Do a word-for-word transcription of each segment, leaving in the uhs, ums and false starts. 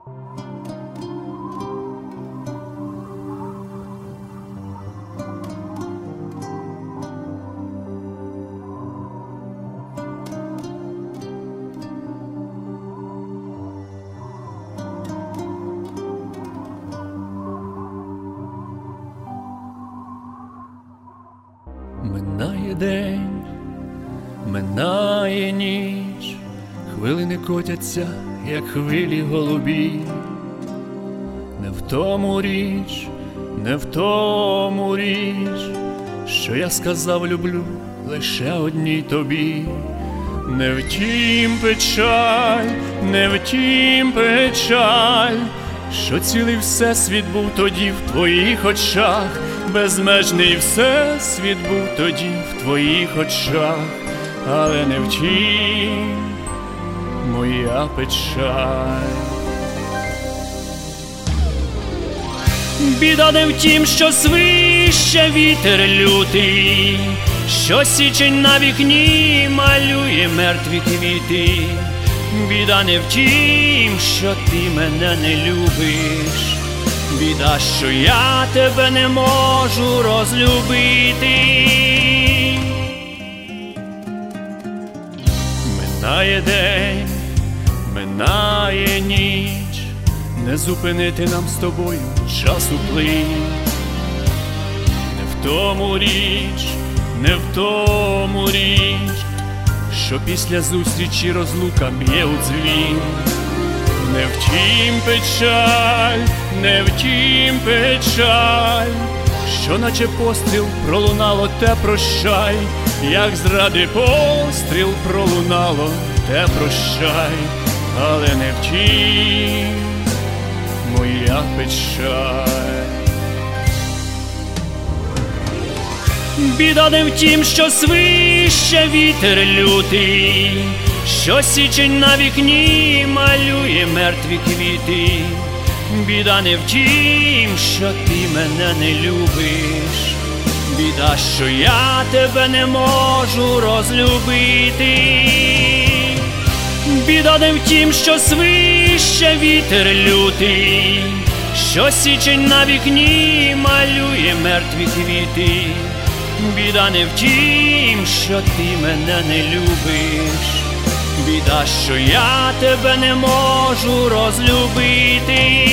Минає день, минає ніч, хвилини котяться, як хвилі голубі. Не в тому річ, не в тому річ, що я сказав люблю лише одній тобі. Не втім печаль, не втім печаль, що цілий всесвіт був тоді в твоїх очах. Безмежний всесвіт був тоді в твоїх очах, але не втім моя печаль. Біда не в тім, що свище вітер лютий, що січень на вікні малює мертві квіти. Біда не в тім, що ти мене не любиш, біда, що я тебе не можу розлюбити. Минає день, минає ніч, не зупинити нам з тобою часу плин. Не в тому річ, не в тому річ, що після зустрічі розлука б'є у дзвін. Не втім печаль, не втім печаль, що наче постріл пролунало те прощай, як зради постріл пролунало те прощай, але не втім моя печаль. Біда не в тім, що свище вітер лютий, що січень на вікні малює мертві квіти. Біда не в тім, що ти мене не любиш, біда, що я тебе не можу розлюбити. Біда не в тім, що свище вітер лютий, що січень на вікні малює мертві квіти. Біда не в тім, що ти мене не любиш, біда, що я тебе не можу розлюбити.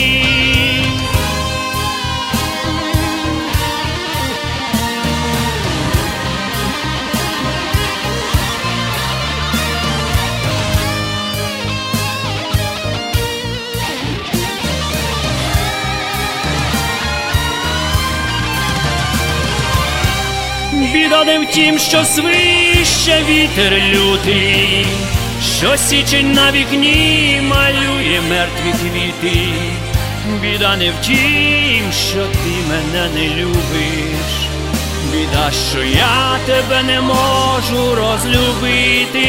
Біда не в тім, що свище вітер лютий, що січень на вікні малює мертві квіти. Біда не в тім, що ти мене не любиш, біда, що я тебе не можу розлюбити.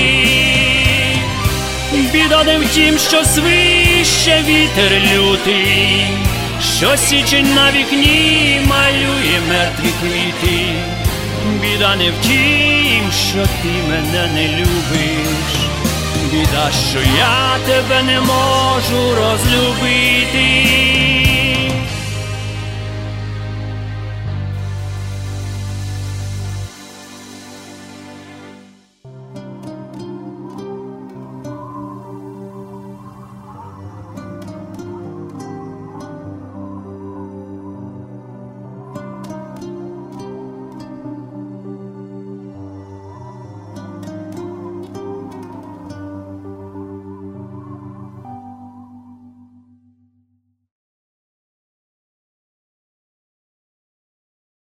Біда не в тім, що свище вітер лютий, що січень на вікні малює мертві квіти. Біда не в тім, що ти мене не любиш, біда, що я тебе не можу розлюбити.